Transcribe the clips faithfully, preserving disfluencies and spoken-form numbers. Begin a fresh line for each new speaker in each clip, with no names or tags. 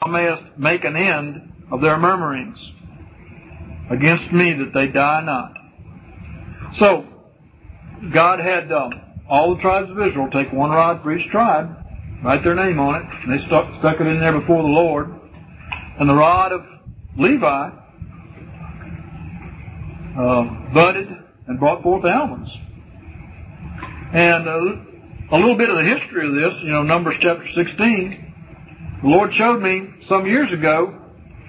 mayest make an end of their murmurings against me, that they die not. So, God had um, all the tribes of Israel take one rod for each tribe, write their name on it, and they stuck, stuck it in there before the Lord. And the rod of Levi uh, budded and brought forth almonds. And uh, a little bit of the history of this, you know, Numbers chapter sixteen, the Lord showed me some years ago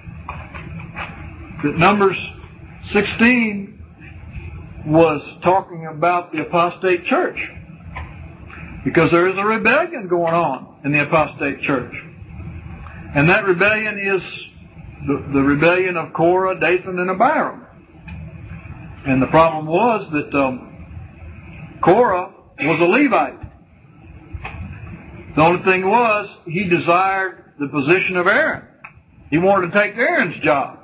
that Numbers sixteen was talking about the apostate church, because there is a rebellion going on in the apostate church. And that rebellion is the, the rebellion of Korah, Dathan, and Abiram. And the problem was that um, Korah was a Levite. The only thing was, he desired the position of Aaron. He wanted to take Aaron's job.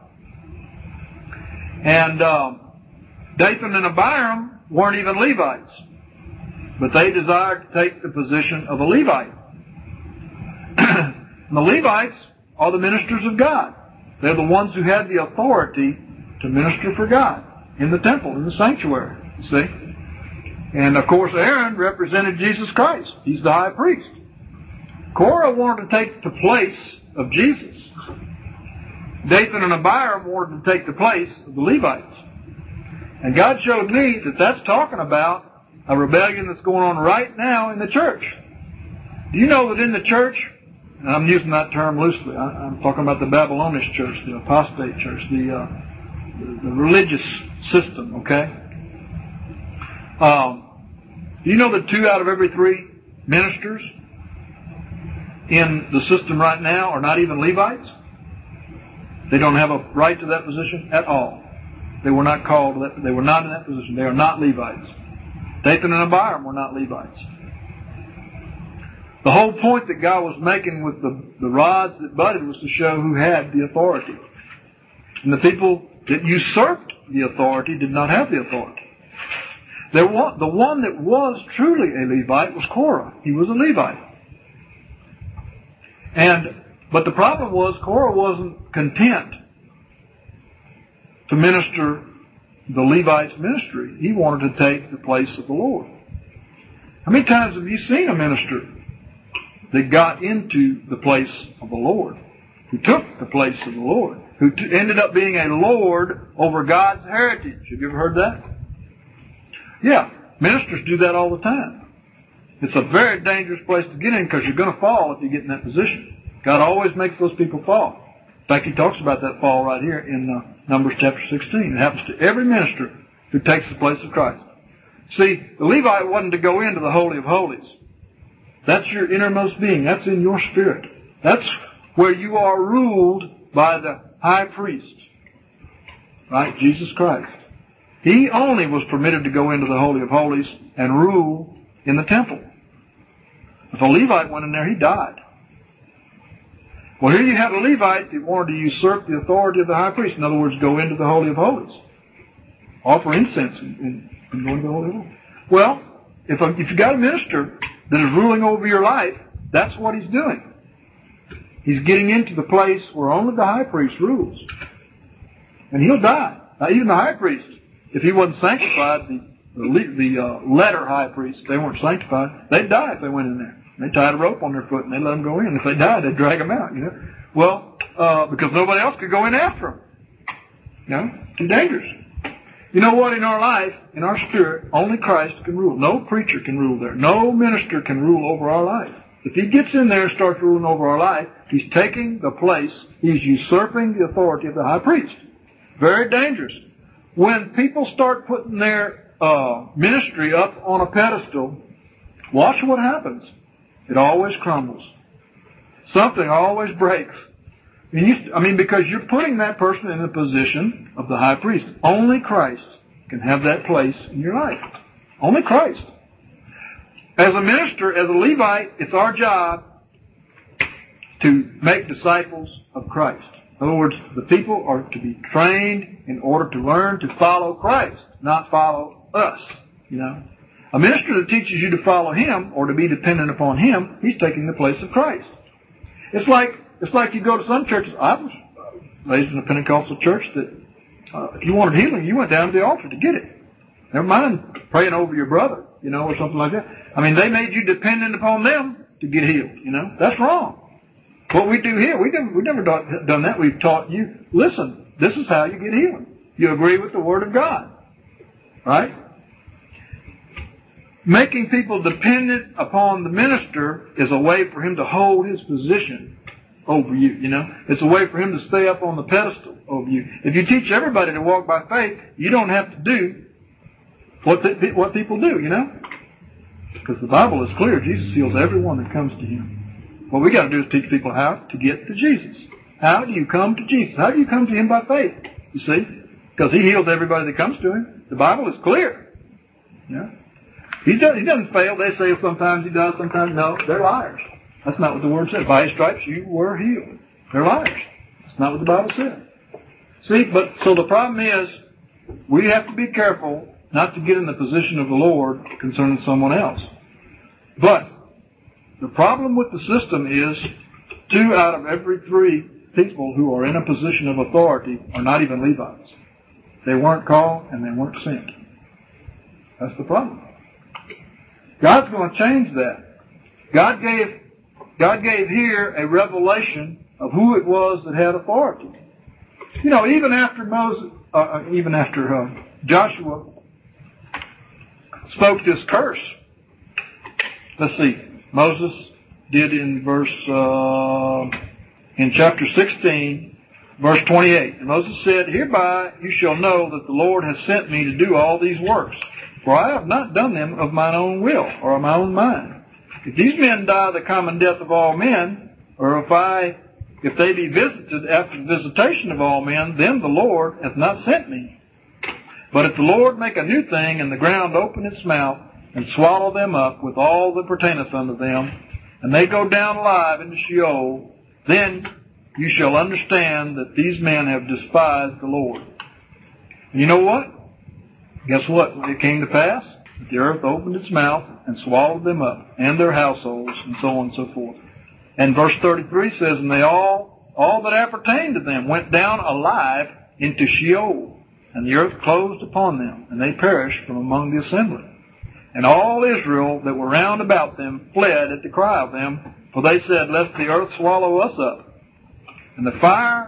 And um, Dathan and Abiram weren't even Levites, but they desired to take the position of a Levite. And the Levites are the ministers of God. They're the ones who had the authority to minister for God in the temple, in the sanctuary, you see. And of course Aaron represented Jesus Christ. He's the high priest. Korah wanted to take the place of Jesus. Dathan and Abiram wanted to take the place of the Levites. And God showed me that that's talking about a rebellion that's going on right now in the church. Do you know that in the church, and I'm using that term loosely, I, I'm talking about the Babylonish church, the apostate church, the, uh, the, the religious system, okay? Um, do you know that two out of every three ministers in the system right now are not even Levites? They don't have a right to that position at all. They were not called, they were not in that position. They are not Levites. Dathan and Abiram were not Levites. The whole point that God was making with the, the rods that budded was to show who had the authority. And the people that usurped the authority did not have the authority. There was, the one that was truly a Levite was Korah. He was a Levite. And, but the problem was Korah wasn't content to minister the Levite's ministry. He wanted to take the place of the Lord. How many times have you seen a minister that got into the place of the Lord, who took the place of the Lord, who t- ended up being a Lord over God's heritage? Have you ever heard that? Yeah, ministers do that all the time. It's a very dangerous place to get in, because you're going to fall if you get in that position. God always makes those people fall. In fact, he talks about that fall right here in uh, Numbers chapter sixteen. It happens to every minister who takes the place of Christ. See, the Levite wasn't to go into the Holy of Holies. That's your innermost being. That's in your spirit. That's where you are ruled by the high priest. Right? Jesus Christ. He only was permitted to go into the Holy of Holies and rule in the temple. If a Levite went in there, he died. Well, here you have a Levite that wanted to usurp the authority of the high priest. In other words, go into the Holy of Holies. Offer incense and, and go into the Holy of Holies. Well, if, a, if you've got a minister that is ruling over your life, that's what he's doing. He's getting into the place where only the high priest rules. And he'll die. Now, even the high priest, if he wasn't sanctified, the, the, the uh, letter high priests, they weren't sanctified, they'd die if they went in there. They tied a rope on their foot and they let them go in. If they died, they'd drag them out, you know. Well, uh, because nobody else could go in after them. You know, it's dangerous. You know what? In our life, in our spirit, only Christ can rule. No preacher can rule there. No minister can rule over our life. If he gets in there and starts ruling over our life, he's taking the place, he's usurping the authority of the high priest. Very dangerous. When people start putting their uh, ministry up on a pedestal, watch what happens. It always crumbles. Something always breaks. And you, I mean, because you're putting that person in the position of the high priest. Only Christ can have that place in your life. Only Christ. As a minister, as a Levite, it's our job to make disciples of Christ. In other words, the people are to be trained in order to learn to follow Christ, not follow us, you know. A minister that teaches you to follow him or to be dependent upon him, he's taking the place of Christ. It's like It's like you go to some churches. I was raised in a Pentecostal church that uh, if you wanted healing, you went down to the altar to get it. Never mind praying over your brother, you know, or something like that. I mean, they made you dependent upon them to get healed, you know. That's wrong. What we do here, we never, we never done that. We've taught you, listen, this is how you get healing. You agree with the Word of God, right? Making people dependent upon the minister is a way for him to hold his position over you, you know. It's a way for him to stay up on the pedestal over you. If you teach everybody to walk by faith, you don't have to do what the, what people do, you know. Because the Bible is clear. Jesus heals everyone that comes to him. What we got to do is teach people how to get to Jesus. How do you come to Jesus? How do you come to him by faith? You see? Because he heals everybody that comes to him. The Bible is clear. Yeah. He doesn't, he doesn't fail. They say sometimes he does, sometimes no. They're liars. That's not what the Word says. By his stripes you were healed. They're liars. That's not what the Bible says. See, but so the problem is we have to be careful not to get in the position of the Lord concerning someone else. But the problem with the system is two out of every three people who are in a position of authority are not even Levites. They weren't called and they weren't sent. That's the problem. God's going to change that. God gave, God gave here a revelation of who it was that had authority. You know, even after Moses, uh, even after uh, Joshua spoke this curse. Let's see. Moses did in verse, uh, in chapter sixteen, verse twenty-eight. And Moses said, hereby you shall know that the Lord has sent me to do all these works. For I have not done them of mine own will, or of my own mind. If these men die the common death of all men, or if I, if they be visited after the visitation of all men, then the Lord hath not sent me. But if the Lord make a new thing, and the ground open its mouth, and swallow them up with all that pertaineth unto them, and they go down alive into Sheol, then you shall understand that these men have despised the Lord. And you know what? Guess what? It came to pass that the earth opened its mouth and swallowed them up, and their households, and so on and so forth. And verse thirty-three says, and they all, all that appertained to them went down alive into Sheol, and the earth closed upon them, and they perished from among the assembly. And all Israel that were round about them fled at the cry of them, for they said, lest the earth swallow us up. And the fire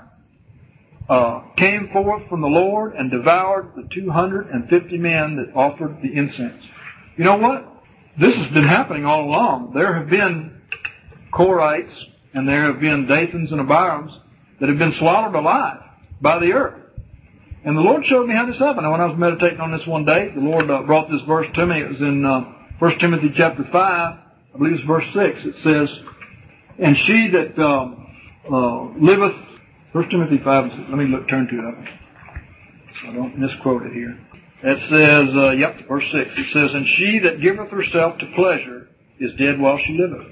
uh, came forth from the Lord and devoured the two hundred fifty men that offered the incense. You know what? This has been happening all along. There have been Korites and there have been Dathans and Abirams that have been swallowed alive by the earth. And the Lord showed me how this happened. And when I was meditating on this one day, the Lord uh, brought this verse to me. It was in uh, First Timothy chapter five, I believe it's verse six. It says, and she that um, uh, liveth, First Timothy five, let me look, turn to it so I don't misquote it here. It says, uh, yep, verse six. It says, and she that giveth herself to pleasure is dead while she liveth.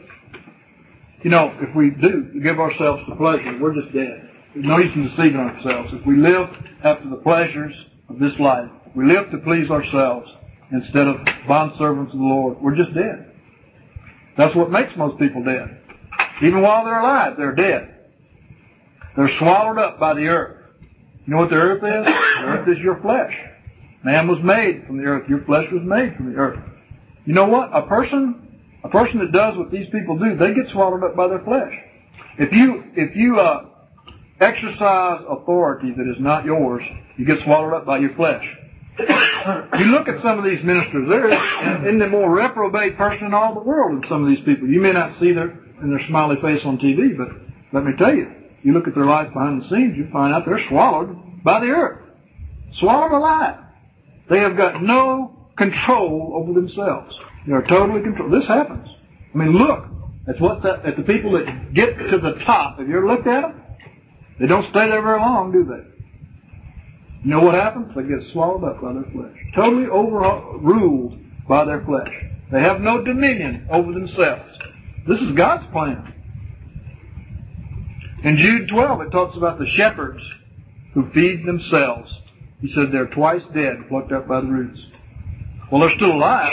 You know, if we do give ourselves to pleasure, we're just dead. There's no use in deceiving ourselves. If we live after the pleasures of this life, if we live to please ourselves instead of bondservants of the Lord, we're just dead. That's what makes most people dead. Even while they're alive, they're dead. They're swallowed up by the earth. You know what the earth is? The earth is your flesh. Man was made from the earth. Your flesh was made from the earth. You know what? A person, a person that does what these people do, they get swallowed up by their flesh. If you, if you, uh, exercise authority that is not yours, you get swallowed up by your flesh. You look at some of these ministers, there isn't the more reprobate person in all the world than some of these people. You may not see their in their smiley face on T V, but let me tell you, you look at their life behind the scenes, you find out they're swallowed by the earth. Swallowed alive. They have got no control over themselves. They are totally controlled. This happens. I mean, look. That's what that, at the people that get to the top. Have you ever looked at them? They don't stay there very long, do they? You know what happens? They get swallowed up by their flesh. Totally overruled by their flesh. They have no dominion over themselves. This is God's plan. In Jude twelve, it talks about the shepherds who feed themselves. He said they're twice dead, plucked up by the roots. Well, they're still alive,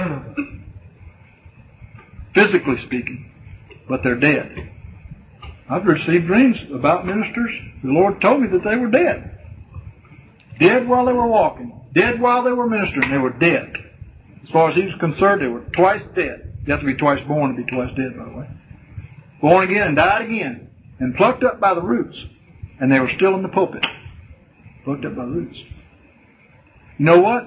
physically speaking, but they're dead. I've received dreams about ministers. The Lord told me that they were dead. Dead while they were walking. Dead while they were ministering. They were dead. As far as he was concerned, they were twice dead. You have to be twice born to be twice dead, by the way. Born again and died again. And plucked up by the roots. And they were still in the pulpit. Plucked up by the roots. You know what?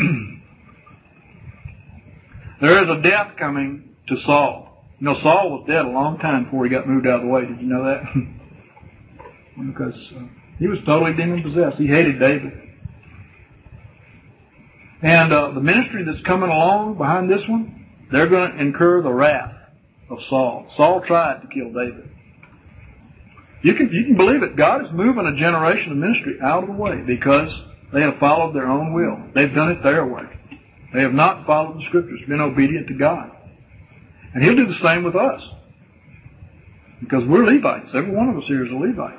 There is a death coming to Saul. You know, Saul was dead a long time before he got moved out of the way. Did you know that? Because uh, he was totally demon-possessed. He hated David. And uh, the ministry that's coming along behind this one, they're going to incur the wrath of Saul. Saul tried to kill David. You can, you can believe it. God is moving a generation of ministry out of the way because they have followed their own will. They've done it their way. They have not followed the Scriptures, been obedient to God. And He'll do the same with us. Because we're Levites. Every one of us here is a Levite.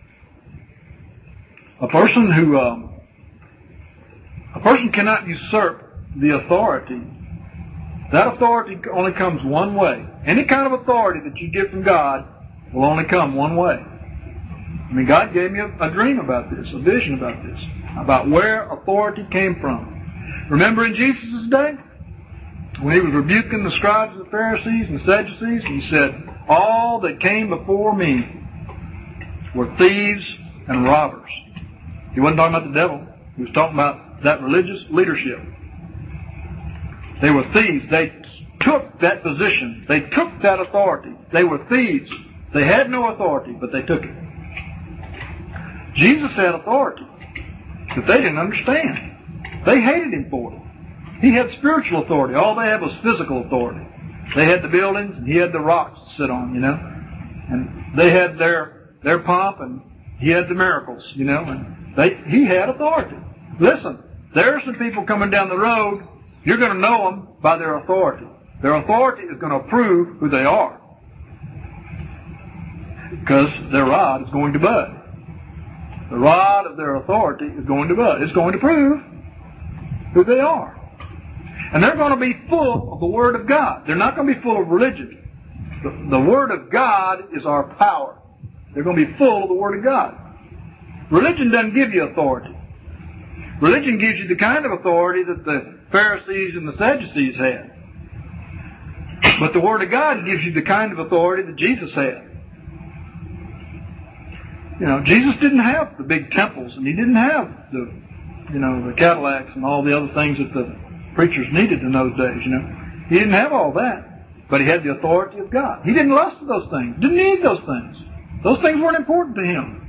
A person who, um, a person cannot usurp the authority. That authority only comes one way. Any kind of authority that you get from God will only come one way. I mean, God gave me a, a dream about this, a vision about this, about where authority came from. Remember in Jesus' day? When he was rebuking the scribes and the Pharisees and the Sadducees, he said, all that came before me were thieves and robbers. He wasn't talking about the devil. He was talking about that religious leadership. They were thieves. They took that position. They took that authority. They were thieves. They had no authority, but they took it. Jesus had authority that they didn't understand. They hated him for it. He had spiritual authority. All they had was physical authority. They had the buildings, and he had the rocks to sit on, you know. And they had their their pomp, and he had the miracles, you know. And they he had authority. Listen, there are some people coming down the road. You're going to know them by their authority. Their authority is going to prove who they are. Because their rod is going to bud. The rod of their authority is going to bud. It's going to prove who they are. And they're going to be full of the Word of God. They're not going to be full of religion. The, the Word of God is our power. They're going to be full of the Word of God. Religion doesn't give you authority. Religion gives you the kind of authority that the Pharisees and the Sadducees had. But the Word of God gives you the kind of authority that Jesus had. You know, Jesus didn't have the big temples, and he didn't have the, you know, the Cadillacs and all the other things that the preachers needed in those days, you know. He didn't have all that, but he had the authority of God. He didn't lust for those things. Didn't need those things. Those things weren't important to him.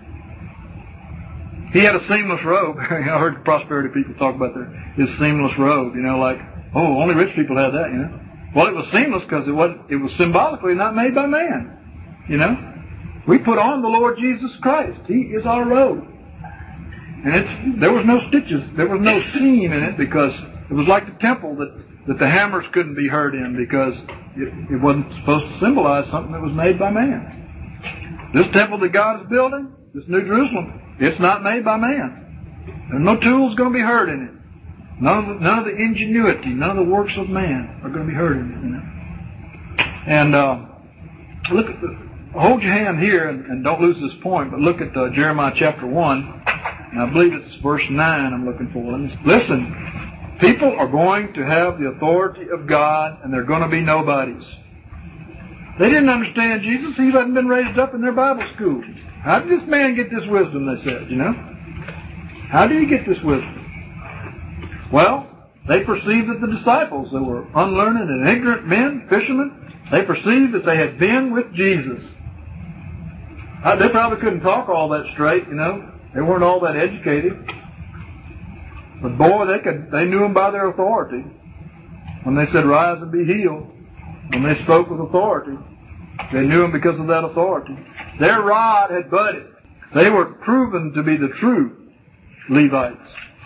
He had a seamless robe. I heard prosperity people talk about their his seamless robe, you know, like, oh, only rich people have that, you know. Well, it was seamless because it was it was symbolically not made by man, you know. We put on the Lord Jesus Christ. He is our robe. And it's there was no stitches. There was no seam in it because it was like the temple that, that the hammers couldn't be heard in because it, it wasn't supposed to symbolize something that was made by man. This temple that God is building, this New Jerusalem, it's not made by man. There's no tools going to be heard in it. None of, the, none of the ingenuity, none of the works of man are going to be heard in it. You know? And uh, look at the, hold your hand here and, and don't lose this point, but look at uh, Jeremiah chapter one. And I believe it's verse nine I'm looking for. Let me, listen, people are going to have the authority of God, and they're going to be nobodies. They didn't understand Jesus. He hadn't been raised up in their Bible school. How did this man get this wisdom, they said, you know? How did he get this wisdom? Well, they perceived that the disciples, that were unlearned and ignorant men, fishermen, they perceived that they had been with Jesus. Uh, they probably couldn't talk all that straight, you know. They weren't all that educated. But boy, they could. They knew him by their authority. When they said, rise and be healed, when they spoke with authority, they knew him because of that authority. Their rod had budded. They were proven to be the true Levites.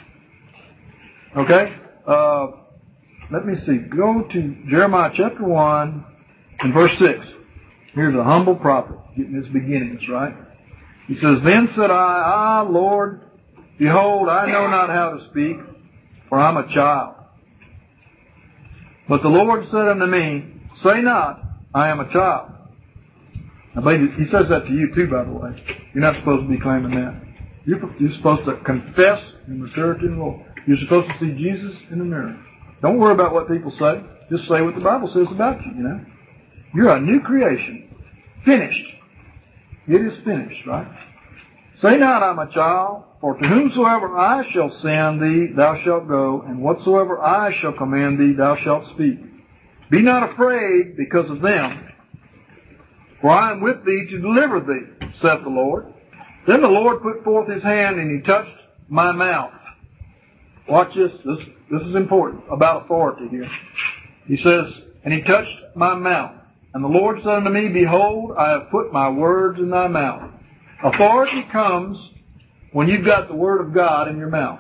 Okay? Uh, let me see. Go to Jeremiah chapter one and verse six. Here's a humble prophet getting his beginnings, right? He says, then said I, Ah, Lord, behold, I know not how to speak, for I'm a child. But the Lord said unto me, say not, I am a child. I believe he says that to you too, by the way. You're not supposed to be claiming that. You're, you're supposed to confess your maturity in the Lord. You're supposed to see Jesus in the mirror. Don't worry about what people say. Just say what the Bible says about you, you know. You're a new creation. Finished. It is finished, right? Say not, I'm a child, for to whomsoever I shall send thee, thou shalt go, and whatsoever I shall command thee, thou shalt speak. Be not afraid because of them, for I am with thee to deliver thee, saith the Lord. Then the Lord put forth his hand, and he touched my mouth. Watch this. This, this is important about authority here. He says, and he touched my mouth. And the Lord said unto me, behold, I have put my words in thy mouth. Authority comes when you've got the Word of God in your mouth.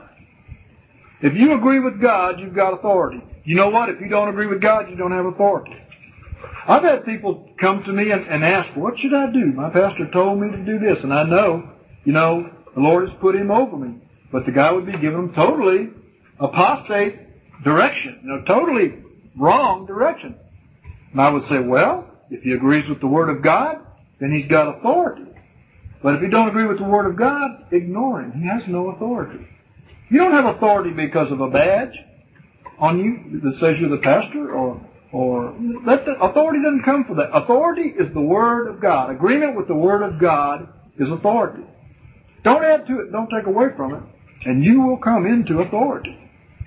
If you agree with God, you've got authority. You know what? If you don't agree with God, you don't have authority. I've had people come to me and, and ask, what should I do? My pastor told me to do this. And I know, you know, the Lord has put him over me. But the guy would be giving them totally apostate direction. You know, totally wrong direction. And I would say, well, if he agrees with the Word of God, then he's got authority. But if you don't agree with the Word of God, ignore him. He has no authority. You don't have authority because of a badge on you that says you're the pastor, or or that the, authority doesn't come from that. Authority is the Word of God. Agreement with the Word of God is authority. Don't add to it, don't take away from it, and you will come into authority.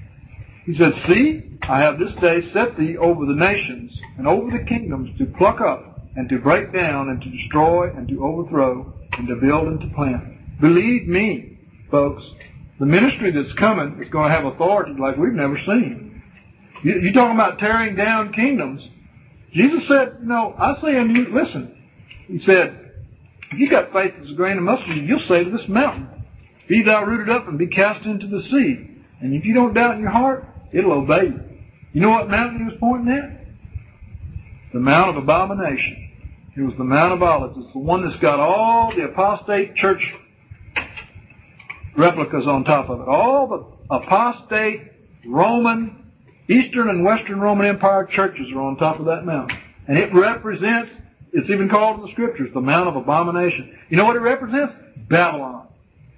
He said, see, I have this day set thee over the nations and over the kingdoms to pluck up and to break down and to destroy and to overthrow and to build and to plant. Believe me, folks, the ministry that's coming is going to have authority like we've never seen. You, you're talking about tearing down kingdoms. Jesus said, no, I say unto you, listen. He said, if you got faith as a grain of mustard, you'll say to this mountain, be thou rooted up and be cast into the sea. And if you don't doubt in your heart, it'll obey you. You know what mountain he was pointing at? The Mount of Abomination. It was the Mount of Olives. It's the one that's got all the apostate church replicas on top of it. All the apostate Roman, Eastern and Western Roman Empire churches are on top of that mountain. And it represents, it's even called in the Scriptures, the Mount of Abomination. You know what it represents? Babylon.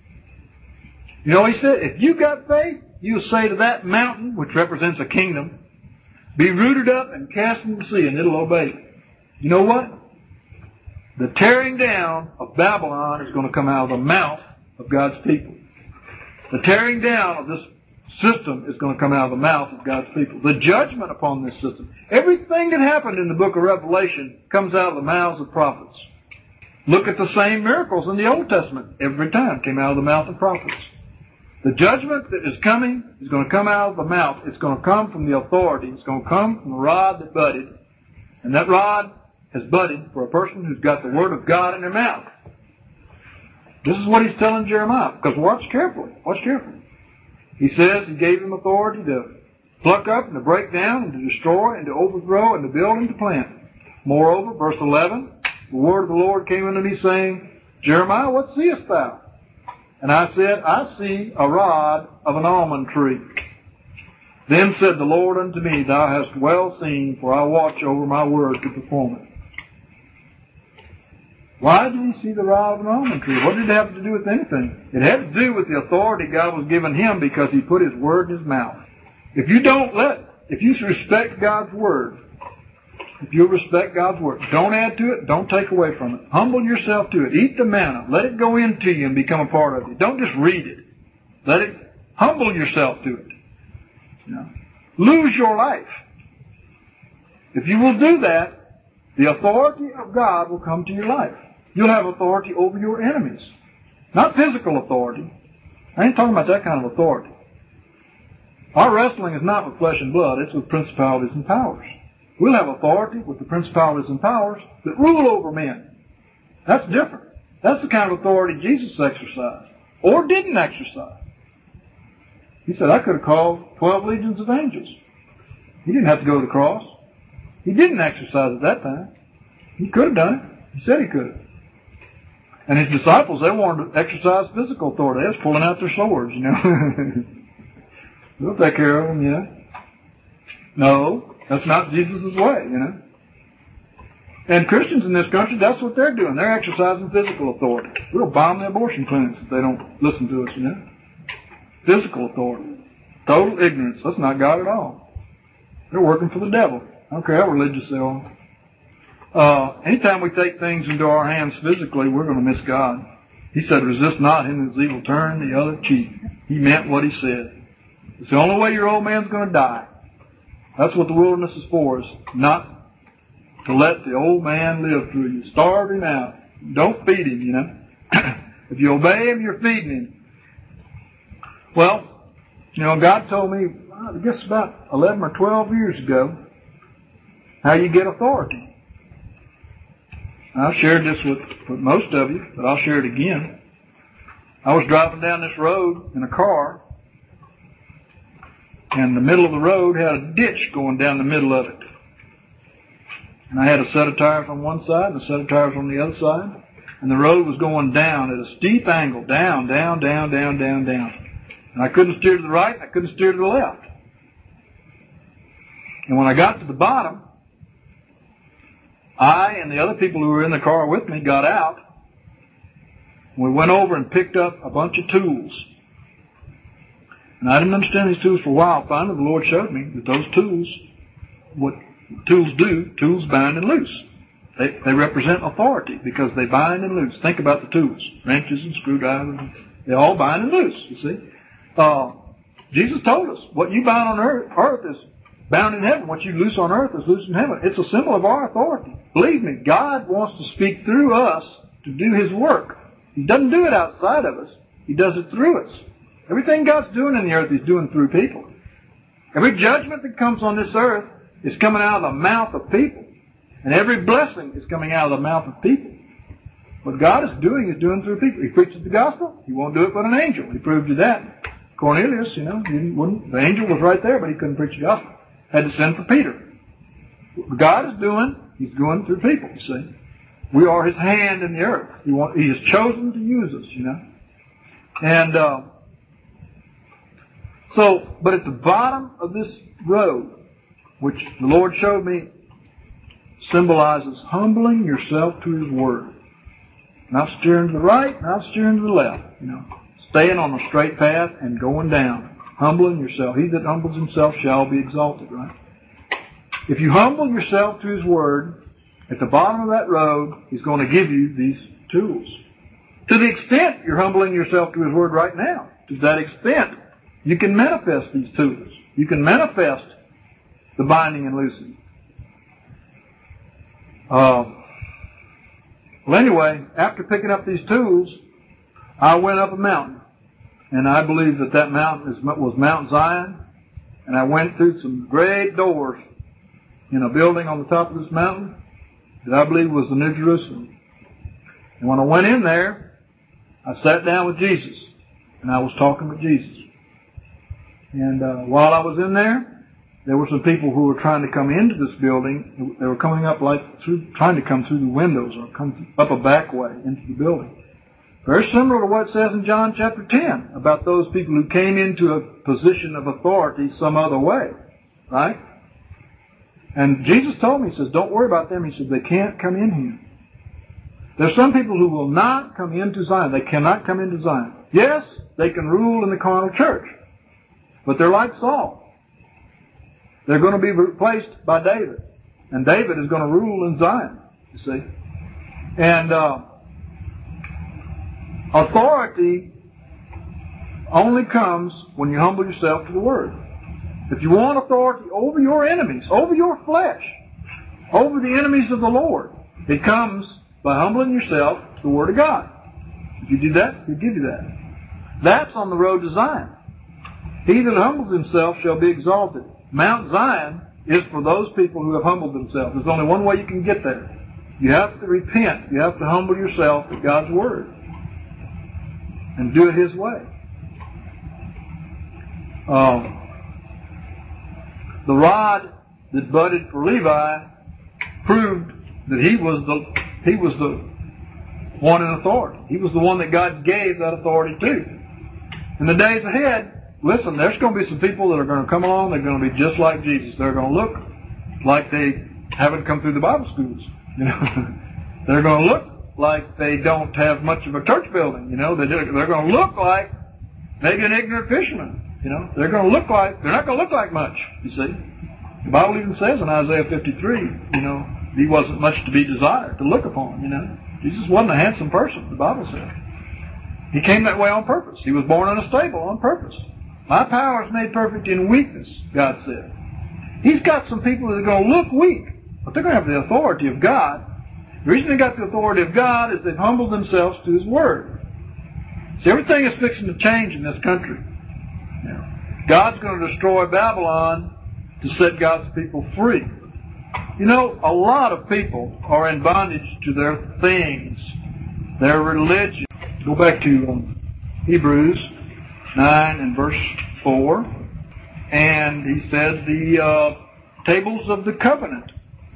You know what he said? If you got faith, you'll say to that mountain, which represents a kingdom, be rooted up and cast into the sea, and it'll obey you. You know what? The tearing down of Babylon is going to come out of the mouth of God's people. The tearing down of this system is going to come out of the mouth of God's people. The judgment upon this system. Everything that happened in the book of Revelation comes out of the mouths of prophets. Look at the same miracles in the Old Testament. Every time came out of the mouth of prophets. The judgment that is coming is going to come out of the mouth. It's going to come from the authority. It's going to come from the rod that budded. And that rod has budded for a person who's got the Word of God in their mouth. This is what he's telling Jeremiah. Because watch carefully. Watch carefully. He says he gave him authority to pluck up and to break down and to destroy and to overthrow and to build and to plant. Moreover, verse eleven, the word of the Lord came unto me saying, Jeremiah, what seest thou? And I said, I see a rod of an almond tree. Then said the Lord unto me, thou hast well seen, for I watch over my word to perform it. Why did he see the rod of an almond tree? What did it have to do with anything? It had to do with the authority God was giving him because he put his word in his mouth. If you don't let, if you respect God's word, if you respect God's word, don't add to it, don't take away from it. Humble yourself to it. Eat the manna. Let it go into you and become a part of you. Don't just read it. Let it, humble yourself to it. You know, lose your life. If you will do that, the authority of God will come to your life. You'll have authority over your enemies. Not physical authority. I ain't talking about that kind of authority. Our wrestling is not with flesh and blood. It's with principalities and powers. We'll have authority with the principalities and powers that rule over men. That's different. That's the kind of authority Jesus exercised. Or didn't exercise. He said, I could have called twelve legions of angels. He didn't have to go to the cross. He didn't exercise at that time. He could have done it. He said he could have. And his disciples, they wanted to exercise physical authority. They was pulling out their swords, you know. We'll take care of them, yeah. No, that's not Jesus' way, you know. And Christians in this country, that's what they're doing. They're exercising physical authority. We'll bomb the abortion clinics if they don't listen to us, you know. Physical authority. Total ignorance. That's not God at all. They're working for the devil. I don't care how religious they are. Uh, anytime we take things into our hands physically, we're going to miss God. He said, resist not him whose evil turn the other cheek. He meant what he said. It's the only way your old man's going to die. That's what the wilderness is for, is not to let the old man live through you. Starve him out. Don't feed him, you know. If you obey him, you're feeding him. Well, you know, God told me, I guess about eleven or twelve years ago, how you get authority. I've shared this with, with most of you, but I'll share it again. I was driving down this road in a car, and the middle of the road had a ditch going down the middle of it. And I had a set of tires on one side and a set of tires on the other side, and the road was going down at a steep angle, down, down, down, down, down, down. And I couldn't steer to the right, and I couldn't steer to the left. And when I got to the bottom, I and the other people who were in the car with me got out. We went over and picked up a bunch of tools. And I didn't understand these tools for a while. Finally, the Lord showed me that those tools, what tools do, tools bind and loose. They, they represent authority because they bind and loose. Think about the tools. Wrenches and screwdrivers. They all bind and loose, you see. Uh, Jesus told us, what you bind on earth, earth is bound in heaven. What you loose on earth is loose in heaven. It's a symbol of our authority. Believe me, God wants to speak through us to do His work. He doesn't do it outside of us. He does it through us. Everything God's doing in the earth, He's doing through people. Every judgment that comes on this earth is coming out of the mouth of people. And every blessing is coming out of the mouth of people. What God is doing is doing through people. He preaches the gospel. He won't do it but an angel. He proved you that. Cornelius, you know, he wouldn't, the angel was right there, but he couldn't preach the gospel. Had to send for Peter. What God is doing, He's doing through people, you see. We are His hand in the earth. He, want, he has chosen to use us, you know. And uh, so, but at the bottom of this road, which the Lord showed me, symbolizes humbling yourself to His Word. Not steering to the right, not steering to the left, you know. Staying on a straight path and going down. Humbling yourself. He that humbles himself shall be exalted, right? If you humble yourself to His Word, at the bottom of that road, He's going to give you these tools. To the extent you're humbling yourself to His Word right now, to that extent, you can manifest these tools. You can manifest the binding and loosing. Uh, well, anyway, after picking up these tools, I went up a mountain. And I believe that that mountain is, was Mount Zion. And I went through some great doors in a building on the top of this mountain that I believe was the New Jerusalem. And when I went in there, I sat down with Jesus. And I was talking with Jesus. And uh, while I was in there, there were some people who were trying to come into this building. They were coming up like through, trying to come through the windows or come up a back way into the building. Very similar to what it says in John chapter ten about those people who came into a position of authority some other way. Right? And Jesus told me, He says, don't worry about them. He said, they can't come in here. There's some people who will not come into Zion. They cannot come into Zion. Yes, they can rule in the carnal church. But they're like Saul. They're going to be replaced by David. And David is going to rule in Zion, you see. And uh, authority only comes when you humble yourself to the Word. If you want authority over your enemies, over your flesh, over the enemies of the Lord, it comes by humbling yourself to the Word of God. If you do that, He'll give you that. That's on the road to Zion. He that humbles himself shall be exalted. Mount Zion is for those people who have humbled themselves. There's only one way you can get there. You have to repent. You have to humble yourself to God's Word. And do it His way. Um, the rod that budded for Levi proved that he was the he was the one in authority. He was the one that God gave that authority to. In the days ahead, listen, there's going to be some people that are going to come along. They're going to be just like Jesus. They're going to look like they haven't come through the Bible schools. You know, they're going to look like they don't have much of a church building. You know, they're, they're going to look like maybe an ignorant fisherman. You know, they're going to look like, they're not going to look like much, you see. The Bible even says in Isaiah fifty-three, you know, he wasn't much to be desired, to look upon, you know. Jesus wasn't a handsome person, the Bible says. He came that way on purpose. He was born in a stable on purpose. My power is made perfect in weakness, God said. He's got some people that are going to look weak, but they're going to have the authority of God. The reason they got the authority of God is they've humbled themselves to His Word. See, everything is fixing to change in this country. Now, God's going to destroy Babylon to set God's people free. You know, a lot of people are in bondage to their things, their religion. Go back to um, Hebrews nine and verse four. And he said the uh, tables of the covenant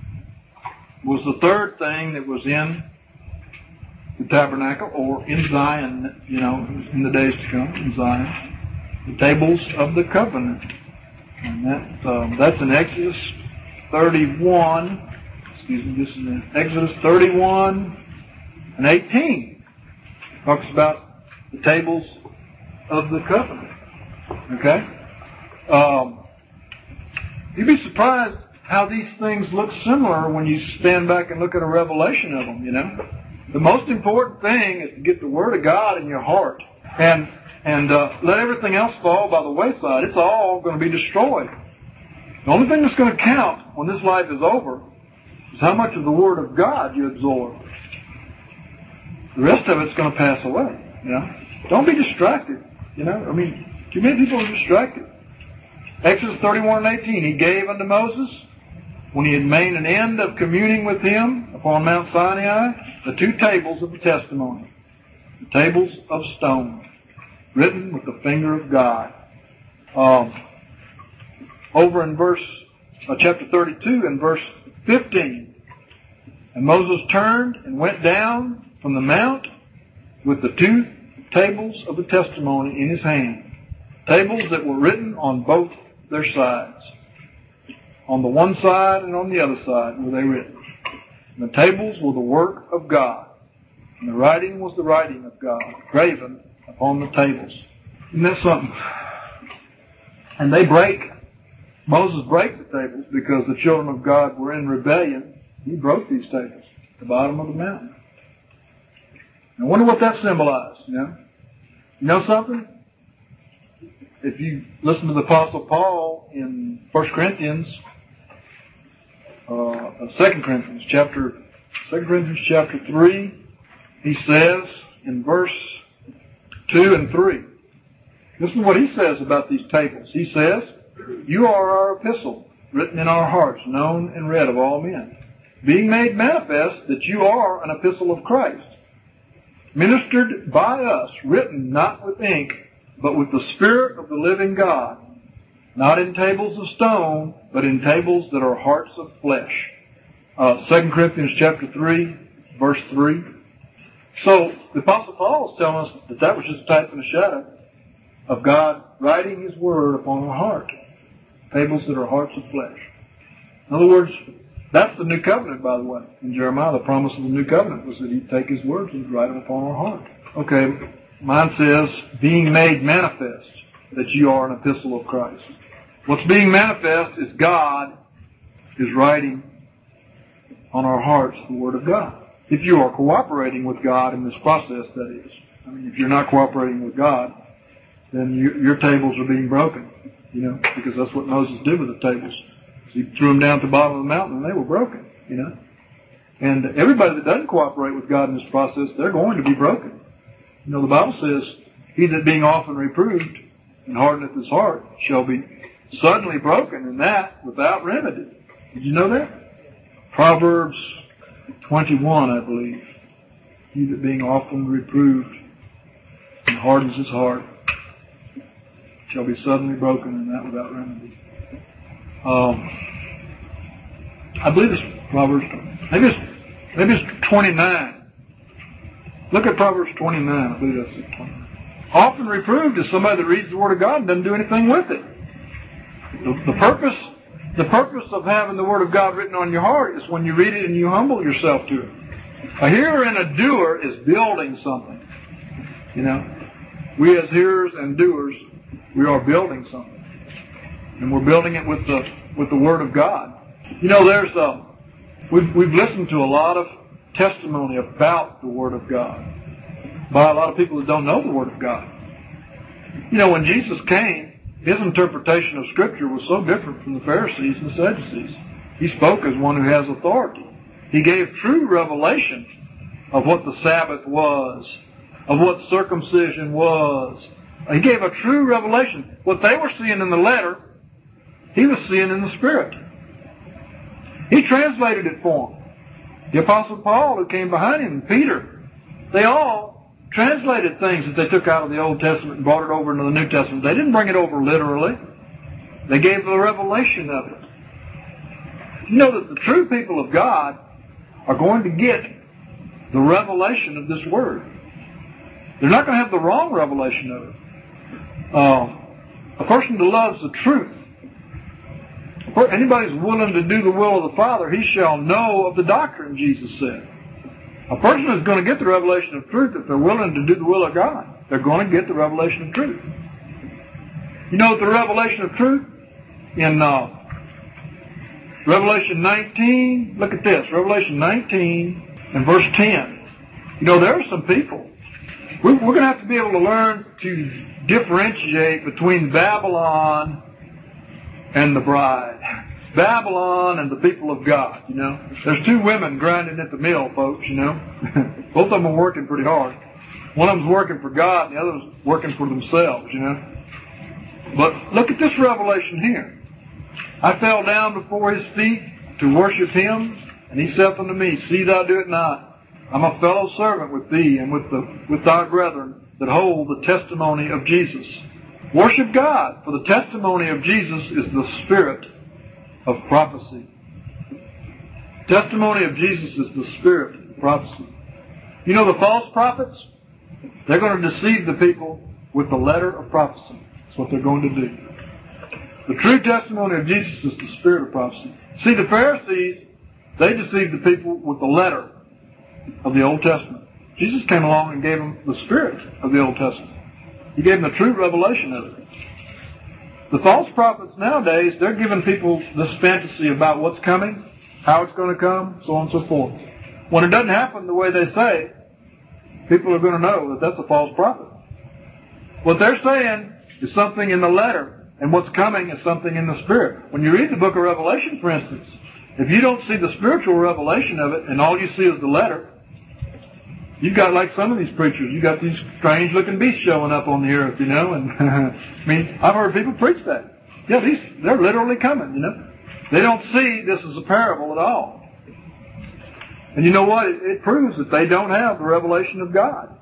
was the third thing that was in the tabernacle, or in Zion, you know, in the days to come, in Zion. The tables of the covenant. And that, um, that's in Exodus thirty-one. Excuse me, this is in Exodus thirty-one and eighteen. It talks about the tables of the covenant. Okay? Um, you'd be surprised how these things look similar when you stand back and look at a revelation of them, you know. The most important thing is to get the Word of God in your heart and and uh, let everything else fall by the wayside. It's all going to be destroyed. The only thing that's going to count when this life is over is how much of the Word of God you absorb. The rest of it's going to pass away, you know. Don't be distracted, you know. I mean, too many people are distracted. Exodus thirty-one and eighteen, He gave unto Moses, when he had made an end of communing with him upon Mount Sinai, the two tables of the testimony, the tables of stone, written with the finger of God. Um, over in verse, uh, chapter thirty-two and verse fifteen, and Moses turned and went down from the mount with the two tables of the testimony in his hand, tables that were written on both their sides. On the one side and on the other side were they written. And the tables were the work of God, and the writing was the writing of God, graven upon the tables. Isn't that something? And they break. Moses break the tables because the children of God were in rebellion. He broke these tables at the bottom of the mountain. I wonder what that symbolized, you know? You know something? If you listen to the Apostle Paul in First Corinthians, uh, Second Corinthians chapter, Second Corinthians chapter three, he says in verse two and three, listen to what he says about these tables. He says, "You are our epistle, written in our hearts, known and read of all men, being made manifest that you are an epistle of Christ, ministered by us, written not with ink, but with the Spirit of the living God, not in tables of stone, but in tables that are hearts of flesh." Uh, Second Corinthians chapter three, verse three. So the Apostle Paul is telling us that that was just a type and a shadow of God writing His Word upon our heart. Tables that are hearts of flesh. In other words, that's the new covenant, by the way. In Jeremiah, the promise of the new covenant was that He'd take His words and write them upon our heart. Okay, mine says, being made manifest that you are an epistle of Christ. What's being manifest is God is writing on our hearts the Word of God. If you are cooperating with God in this process, that is. I mean, if you're not cooperating with God, then you, your tables are being broken, you know, because that's what Moses did with the tables. He threw them down at the bottom of the mountain and they were broken, you know. And everybody that doesn't cooperate with God in this process, they're going to be broken. You know, the Bible says, "He that being often reproved and hardeneth his heart shall be suddenly broken, and that without remedy." Did you know that? Proverbs twenty-one, I believe. "He that being often reproved and hardens his heart shall be suddenly broken, and that without remedy." Um, I believe it's Proverbs. Maybe it's maybe it's twenty-nine. Look at Proverbs twenty-nine. I believe that's it. Often reproved is somebody that reads the Word of God and doesn't do anything with it. The, the purpose The purpose of having the Word of God written on your heart is when you read it and you humble yourself to it. A hearer and a doer is building something. You know, we as hearers and doers, we are building something. And we're building it with the with the Word of God. You know, there's a, we've, we've listened to a lot of testimony about the Word of God by a lot of people who don't know the Word of God. You know, when Jesus came, his interpretation of Scripture was so different from the Pharisees and the Sadducees. He spoke as one who has authority. He gave true revelation of what the Sabbath was, of what circumcision was. He gave a true revelation. What they were seeing in the letter, he was seeing in the Spirit. He translated it for them. The Apostle Paul, who came behind him, and Peter, they all translated things that they took out of the Old Testament and brought it over into the New Testament. They didn't bring it over literally. They gave the revelation of it. You know that the true people of God are going to get the revelation of this Word. They're not going to have the wrong revelation of it. Uh, a person that loves the truth, anybody who's willing to do the will of the Father, he shall know of the doctrine, Jesus said. A person is going to get the revelation of truth if they're willing to do the will of God. They're going to get the revelation of truth. You know the revelation of truth? In uh, Revelation nineteen, look at this, Revelation nineteen and verse ten. You know, there are some people. We're going to have to be able to learn to differentiate between Babylon and the bride. Babylon and the people of God, you know. There's two women grinding at the mill, folks, you know. Both of them are working pretty hard. One of them's working for God and the other's working for themselves, you know. But look at this revelation here. I fell down before his feet to worship him, and he saith unto me, See thou do it not. I'm a fellow servant with thee and with the with thy brethren that hold the testimony of Jesus. Worship God, for the testimony of Jesus is the spirit of prophecy. Testimony of Jesus is the spirit of prophecy. You know the false prophets? They're going to deceive the people with the letter of prophecy. That's what they're going to do. The true testimony of Jesus is the spirit of prophecy. See, the Pharisees, they deceived the people with the letter of the Old Testament. Jesus came along and gave them the spirit of the Old Testament. He gave them the true revelation of it. The false prophets nowadays, they're giving people this fantasy about what's coming, how it's going to come, so on and so forth. When it doesn't happen the way they say, people are going to know that that's a false prophet. What they're saying is something in the letter, and what's coming is something in the spirit. When you read the book of Revelation, for instance, if you don't see the spiritual revelation of it, and all you see is the letter, you've got like some of these preachers. You've got these strange-looking beasts showing up on the earth, you know. And I mean, I've heard people preach that. Yeah, these they're literally coming, you know. They don't see this as a parable at all. And you know what? It, it proves that they don't have the revelation of God.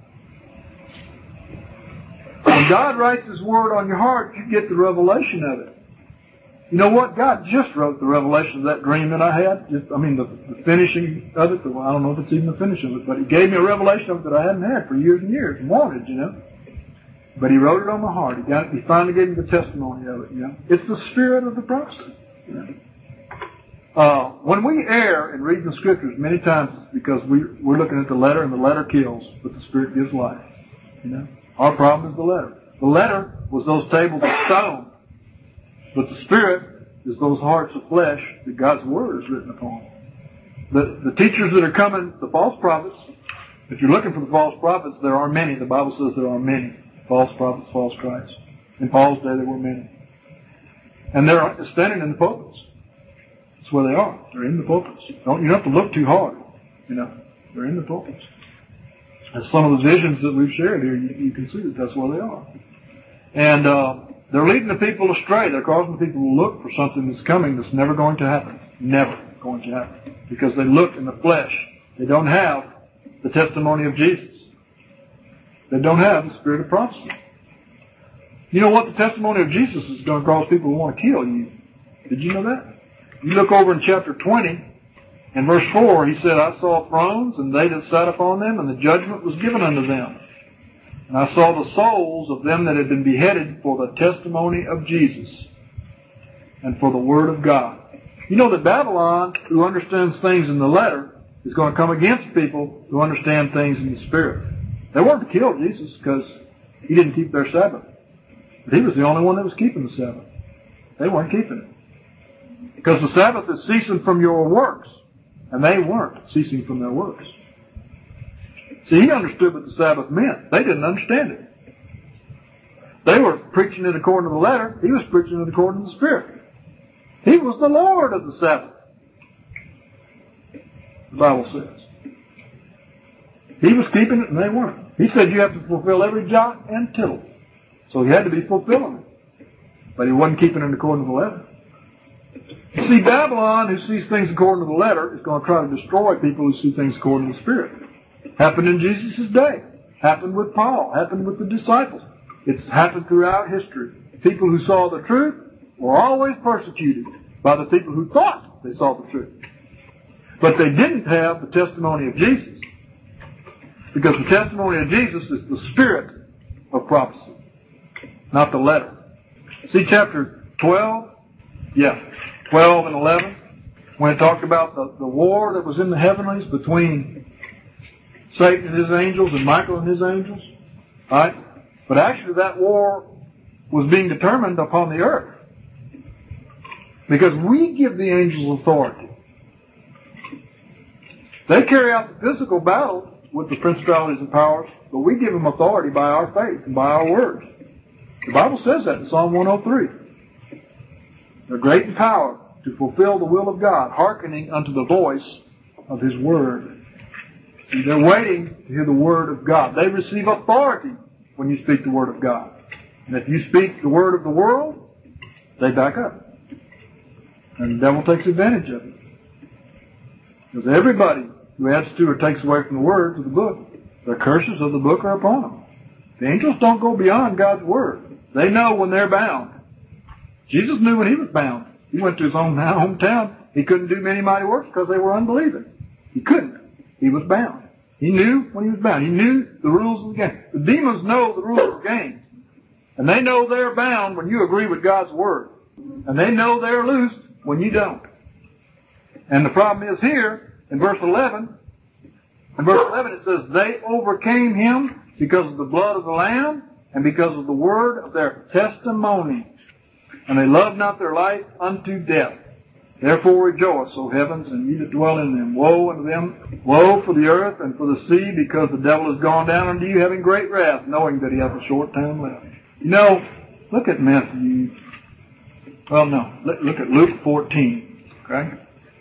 When God writes His Word on your heart, you get the revelation of it. You know what? God just wrote the revelation of that dream that I had. Just, I mean, the, the finishing of it. The, I don't know if it's even the finish of it, but He gave me a revelation of it that I hadn't had for years and years and wanted, you know. But He wrote it on my heart. He got. He finally gave me the testimony of it, you know. It's the spirit of the prophecy, you know. Uh, when we err in reading the Scriptures, many times it's because we, we're looking at the letter, and the letter kills, but the Spirit gives life, you know. Our problem is the letter. The letter was those tables of stone. But the Spirit is those hearts of flesh that God's Word is written upon. The, the teachers that are coming, the false prophets, if you're looking for the false prophets, there are many. The Bible says there are many false prophets, false Christs. In Paul's day, there were many. And they're standing in the pulpits. That's where they are. They're in the pulpits. Don't, you don't have to look too hard. You know, they're in the pulpits. And some of the visions that we've shared here, you, you can see that that's where they are. And, uh, they're leading the people astray. They're causing the people to look for something that's coming that's never going to happen. Never going to happen. Because they look in the flesh. They don't have the testimony of Jesus. They don't have the spirit of prophecy. You know what? The testimony of Jesus is going to cause people to want to kill you. Did you know that? You look over in chapter twenty, in verse four, He said, I saw thrones, and they that sat upon them, and the judgment was given unto them. And I saw the souls of them that had been beheaded for the testimony of Jesus and for the word of God. You know that Babylon, who understands things in the letter, is going to come against people who understand things in the spirit. They wanted to kill Jesus because he didn't keep their Sabbath. But he was the only one that was keeping the Sabbath. They weren't keeping it. Because the Sabbath is ceasing from your works. And they weren't ceasing from their works. See, he understood what the Sabbath meant. They didn't understand it. They were preaching it according to the letter. He was preaching it according to the Spirit. He was the Lord of the Sabbath, the Bible says. He was keeping it and they weren't. He said you have to fulfill every jot and tittle. So he had to be fulfilling it. But he wasn't keeping it according to the letter. You see, Babylon, who sees things according to the letter, is going to try to destroy people who see things according to the Spirit. Happened in Jesus' day. Happened with Paul. Happened with the disciples. It's happened throughout history. People who saw the truth were always persecuted by the people who thought they saw the truth. But they didn't have the testimony of Jesus. Because the testimony of Jesus is the spirit of prophecy, not the letter. See chapter twelve? Yeah, twelve and eleven. When it talked about the, the war that was in the heavenlies between Satan and his angels and Michael and his angels. Right? But actually that war was being determined upon the earth. Because we give the angels authority. They carry out the physical battle with the principalities and powers, but we give them authority by our faith and by our words. The Bible says that in Psalm one oh three. They're great in power to fulfill the will of God, hearkening unto the voice of His word. See, they're waiting to hear the word of God. They receive authority when you speak the word of God. And if you speak the word of the world, they back up. And the devil takes advantage of it. Because everybody who adds to or takes away from the words of the book, the curses of the book are upon them. The angels don't go beyond God's word. They know when they're bound. Jesus knew when he was bound. He went to his own hometown. He couldn't do many mighty works because they were unbelieving. He couldn't. He was bound. He knew when he was bound. He knew the rules of the game. The demons know the rules of the game. And they know they're bound when you agree with God's word. And they know they're loosed when you don't. And the problem is here, in verse eleven, in verse eleven it says, they overcame him because of the blood of the Lamb and because of the word of their testimony. And they loved not their life unto death. Therefore rejoice, O heavens, and ye that dwell in them. Woe unto them, woe for the earth and for the sea, because the devil is gone down unto you, having great wrath, knowing that he hath a short time left. You know, look at Matthew. Well, no, look at Luke fourteen. Okay?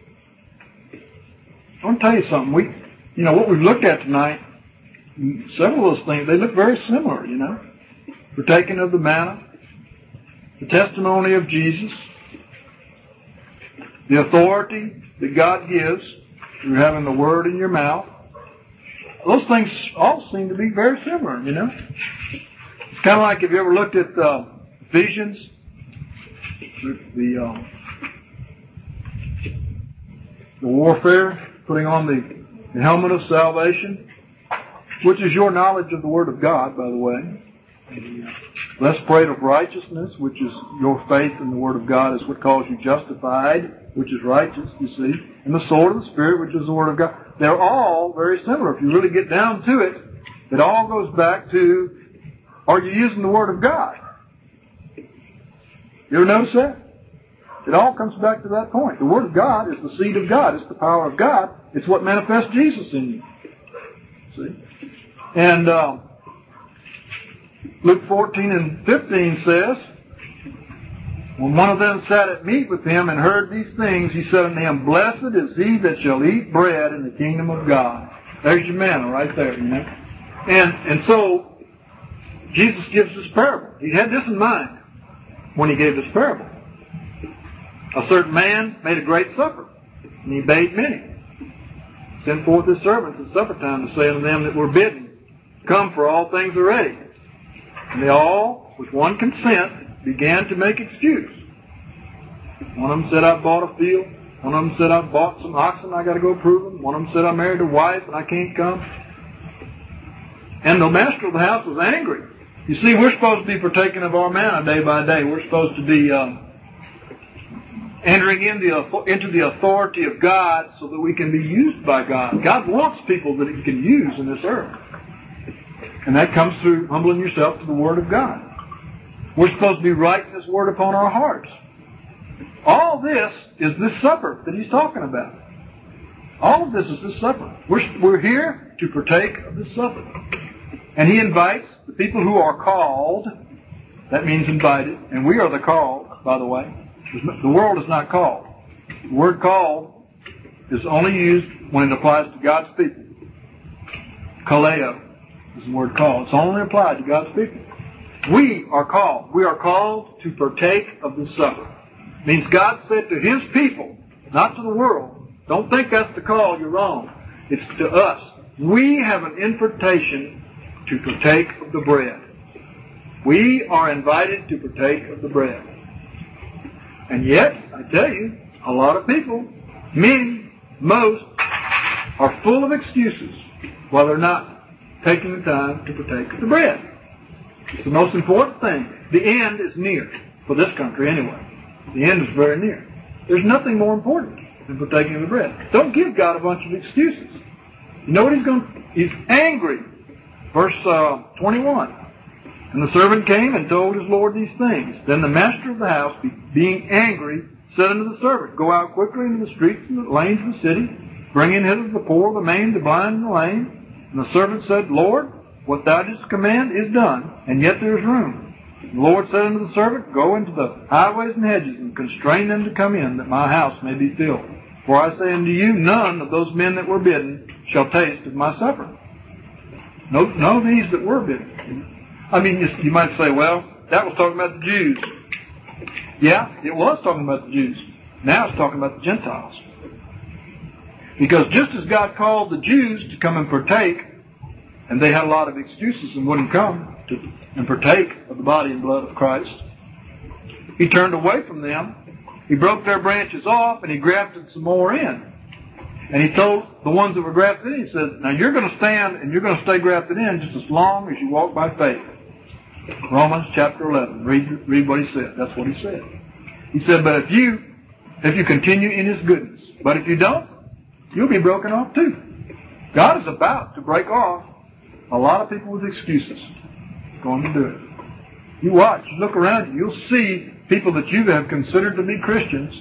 I want to tell you something. We, you know, what we've looked at tonight, several of those things, they look very similar, you know. Partaking of the manna, the testimony of Jesus, the authority that God gives through having the word in your mouth. Those things all seem to be very similar, you know. It's kind of like, if you ever looked at uh, Ephesians, the, the, uh, the warfare, putting on the, the helmet of salvation, which is your knowledge of the Word of God, by the way. The breastplate of righteousness, which is your faith in the Word of God, is what calls you justified, which is righteous, you see. And the sword of the Spirit, which is the Word of God. They're all very similar. If you really get down to it, it all goes back to, are you using the Word of God? You ever notice that? It all comes back to that point. The Word of God is the seed of God. It's the power of God. It's what manifests Jesus in you. See? And uh, Luke fourteen and fifteen says, when one of them sat at meat with him and heard these things, he said unto him, blessed is he that shall eat bread in the kingdom of God. There's your manna right there, you know. And, and so, Jesus gives this parable. He had this in mind when he gave this parable. A certain man made a great supper, and he bade many. Sent forth his servants at supper time to say unto them that were bidden, come, for all things are ready. And they all, with one consent, began to make excuse. One of them said, I bought a field. One of them said, I bought some oxen, I got to go prove them. One of them said, I married a wife and I can't come. And the master of the house was angry. You see, we're supposed to be partaking of our manna day by day. We're supposed to be uh, entering in the, into the authority of God so that we can be used by God. God wants people that He can use in this earth. And that comes through humbling yourself to the Word of God. We're supposed to be writing this Word upon our hearts. All this is this supper that He's talking about. All of this is this supper. We're, we're here to partake of this supper. And He invites the people who are called. That means invited. And we are the called, by the way. The world is not called. The word called is only used when it applies to God's people. Kaleo is the word called. It's only applied to God's people. We are called. We are called to partake of this supper. It means God said to His people, not to the world. Don't think that's the call. You're wrong. It's to us. We have an invitation to partake of the bread. We are invited to partake of the bread. And yet, I tell you, a lot of people, many, most, are full of excuses while they're not taking the time to partake of the bread. It's the most important thing. The end is near, for this country anyway. The end is very near. There's nothing more important than partaking of the bread. Don't give God a bunch of excuses. You know what He's going to... He's angry. Verse uh, twenty-one. And the servant came and told his lord these things. Then the master of the house, being angry, said unto the servant, Go out quickly into the streets and the lanes of the city, bring in hither the poor, the maimed, the blind, and the lame. And the servant said, Lord, what thou didst command is done, and yet there is room. And the Lord said unto the servant, Go into the highways and hedges, and constrain them to come in, that my house may be filled. For I say unto you, none of those men that were bidden shall taste of my supper. No, none of these that were bidden. I mean, you, you might say, well, that was talking about the Jews. Yeah, it was talking about the Jews. Now it's talking about the Gentiles. Because just as God called the Jews to come and partake, and they had a lot of excuses and wouldn't come to and partake of the body and blood of Christ, He turned away from them. He broke their branches off, and He grafted some more in. And He told the ones that were grafted in, He said, now you're going to stand and you're going to stay grafted in just as long as you walk by faith. Romans chapter eleven. Read, read what He said. That's what He said. He said, but if you, if you continue in His goodness, but if you don't, you'll be broken off too. God is about to break off a lot of people with excuses. He's going to do it. You watch, you look around you, you'll see people that you have considered to be Christians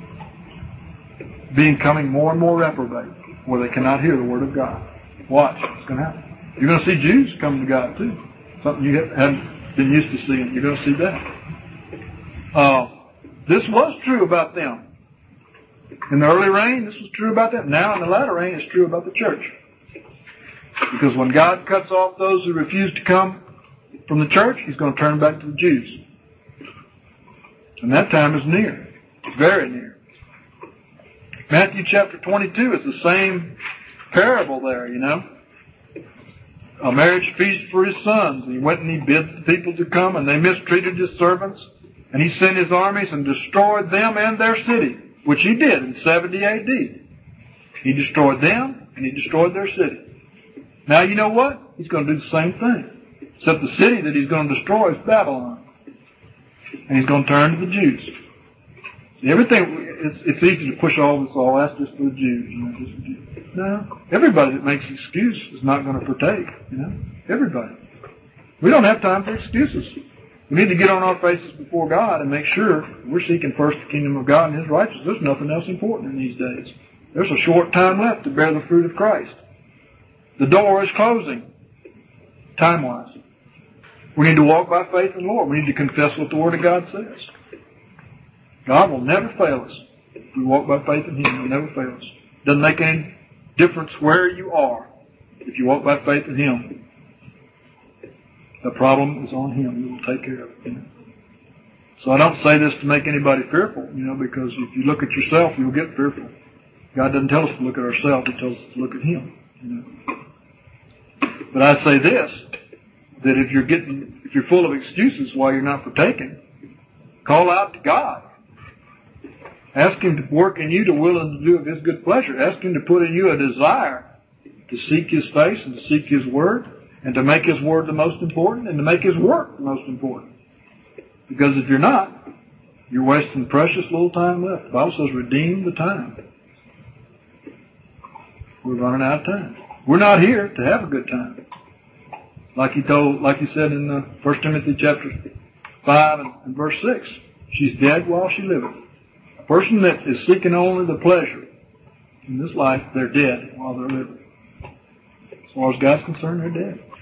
becoming more and more reprobate, where they cannot hear the Word of God. Watch, it's going to happen. You're going to see Jews come to God too. Something you haven't been used to seeing. You're going to see that. Uh, this was true about them. In the early reign, this was true about them. Now in the latter reign, it's true about the church. Because when God cuts off those who refuse to come from the church, He's going to turn back to the Jews. And that time is near. It's very near. Matthew chapter twenty-two is the same parable there, you know. A marriage feast for his sons. He went and he bid the people to come, and they mistreated His servants. And He sent His armies and destroyed them and their city, which He did in seventy A D. He destroyed them, and He destroyed their city. Now you know what? He's going to do the same thing. Except the city that He's going to destroy is Babylon. And He's going to turn to the Jews. Everything, it's, it's easy to push all this, all that's just for the Jews. You know, just the Jews. No. Everybody that makes excuse is not going to partake. You know, everybody. We don't have time for excuses. We need to get on our faces before God and make sure we're seeking first the kingdom of God and His righteousness. There's nothing else important in these days. There's a short time left to bear the fruit of Christ. The door is closing, time-wise. We need to walk by faith in the Lord. We need to confess what the Word of God says. God will never fail us. If we walk by faith in Him, He'll never fail us. Doesn't make any difference where you are. If you walk by faith in Him, the problem is on Him. He will take care of it. You know? So I don't say this to make anybody fearful, you know, because if you look at yourself, you'll get fearful. God doesn't tell us to look at ourselves. He tells us to look at Him. You know? But I say this, that if you're getting, if you're full of excuses why you're not partaking, call out to God. Ask Him to work in you to will and to do of His good pleasure. Ask Him to put in you a desire to seek His face and to seek His Word and to make His Word the most important and to make His work the most important. Because if you're not, You're wasting precious little time left. The Bible says redeem the time. We're running out of time. We're not here to have a good time. Like he told, like he said in uh, First Timothy chapter five and, and verse six. She's dead while she liveth. A person that is seeking only the pleasure in this life, they're dead while they're living. As far as God's concerned, they're dead.